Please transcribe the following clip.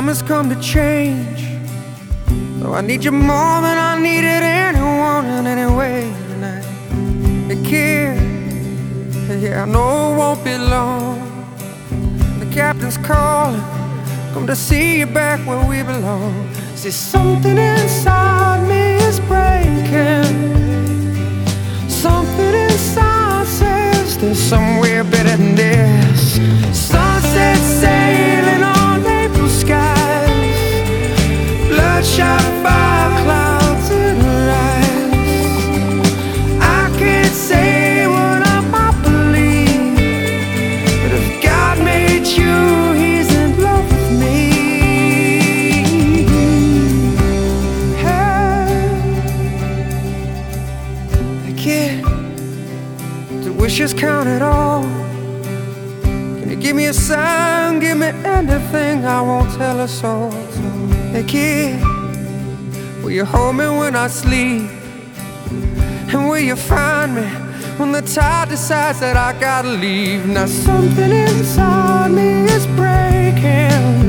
time has come to change. So I need you more than I needed anyone in any way tonight. Hey kid, yeah, I know it won't be long. The captain's calling, come to see you back where we belong. See, something inside me is breaking. Something inside says there's somewhere better than this. Sunset sailing on April skies, bloodshot fire clouds in her eyes. I can't say what I might believe, but if God made you, He's in love with me. Hey, kid, do wishes count at all? Can you give me a sign, give me anything, I won't tell a soul. Hey kid, will you hold me when I sleep? And will you find me when the tide decides that I gotta leave? Now something inside me is breaking.